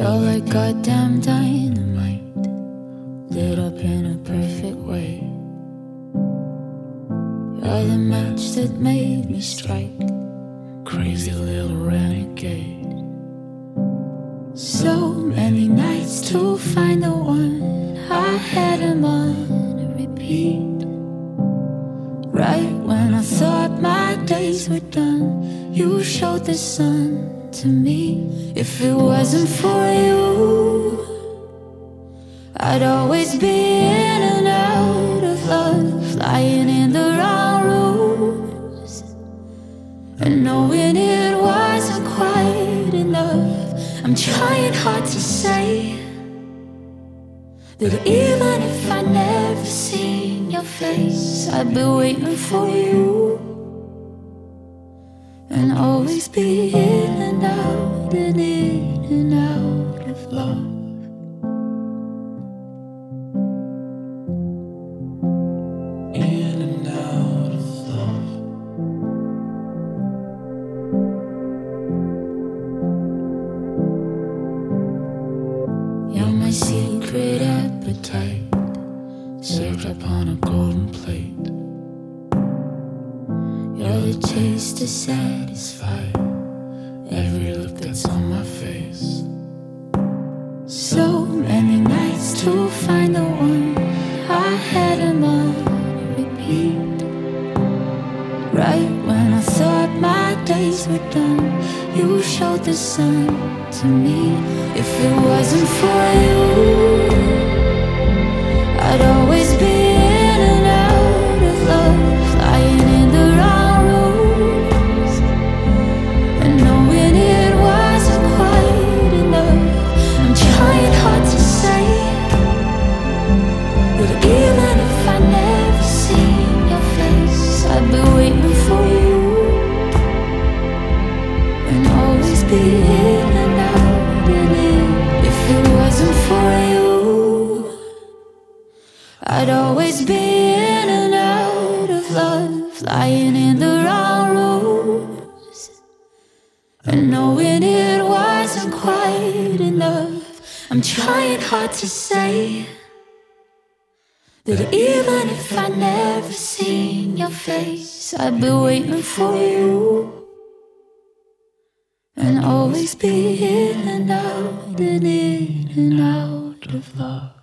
You're like goddamn dynamite, lit up in a perfect way. You're the match that made me strike, crazy little renegade. So many nights to find the one, I had him on a repeat. Right when I thought my days were done, you showed the sun to me. If it wasn't for you, I'd always be in and out of love, lying in the wrong rooms, and knowing it wasn't quite enough. I'm trying hard to say that even if I never seen your face, I'd be waiting for you, and always be in and out and in and out of love. In and out of love. You're my secret appetite, served up on a golden plate. You're the taste to satisfy every look that's on my face. So many nights to find the one, I had him on repeat. Right when I thought my days were done, you showed the sun to me. If it wasn't for you, I'd always be in and out of love, lying in the wrong rooms, and knowing it wasn't quite enough. I'm trying hard to say that even if I never seen your face, I'd be waiting for you, and always be in and out and in. If it wasn't for you, I'd always be in and out of love, lying in the wrong rooms, and knowing it wasn't quite enough. I'm trying hard to say that even if I never seen your face, I'd be waiting for you, and always be in and out and in and out of love.